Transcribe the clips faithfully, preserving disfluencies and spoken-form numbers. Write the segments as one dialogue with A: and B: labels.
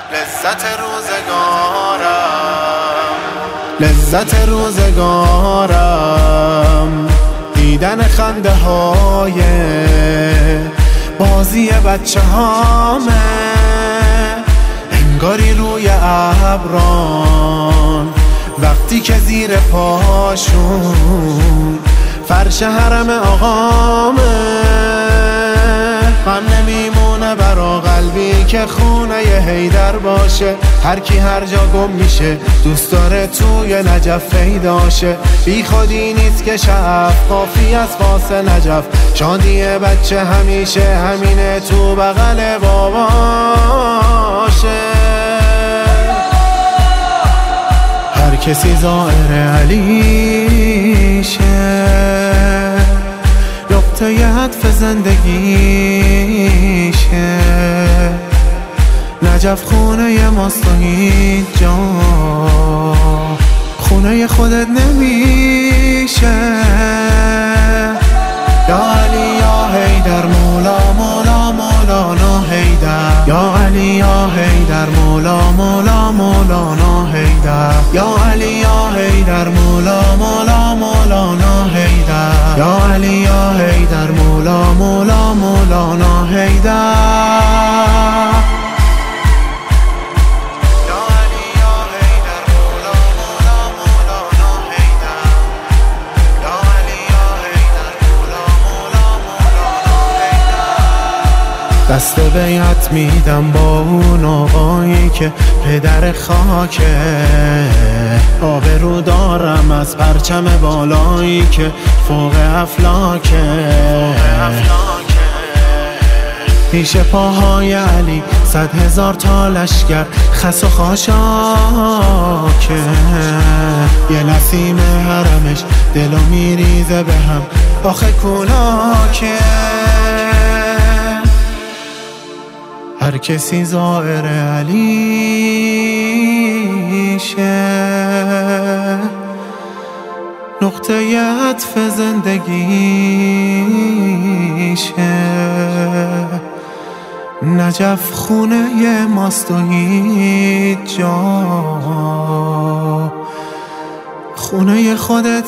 A: لذت روزگارم، لذت روزگارم دیدن خنده های بازی بچه هامه، انگاری روی ابران وقتی که زیر پاشون فرش حرم آقامه. غم نمیمونه برا قلبی که خونه حیدر باشه، هر کی هر جا گم میشه دوست داره توی نجف پیداشه. بی خودی نیست که شب قافی از فاس نجف، شادی بچه همیشه همینه تو بغل باباشه. هر کسی زائر علیشه، نقطه عطف زندگیشه. نجف خونه ماست و هیچ جا خونه خودت نمیشه. یا علی یا حیدر مولا مولا مولانا حیدر، یا علی یا حیدر مولا مولا مولانا حیدر، یا علی یا حیدر مولا مولا مولانا حیدر، یا علی یا حیدر مولا مولا مولانا حیدر. دست بیعت میدم با اون آقایی که پدر خاکه، آبرو دارم از پرچم بالایی که فوق افلاکه. پیش پاهای علی صد هزار تا لشگر خس و خاشاکه، یه نسیم حرمش دلو میریزه به هم آخه کولاکه. هر کسی زائر علیشه، نقطه عطف زندگیشه. نجف خونه ماست و هیچ جا خونه خودت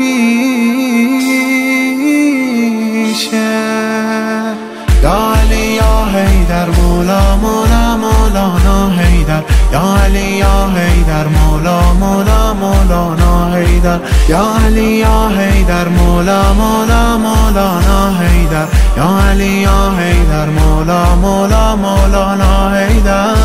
A: نمیشه. یا علی یا حیدر مولا مولا مولانا حیدر، یا علی یا حیدر مولا مولا مولانا حیدر، یا علی یا حیدر مولا مولا مولانا حیدر، یا علی یا حیدر مولا مولا مولانا حیدر.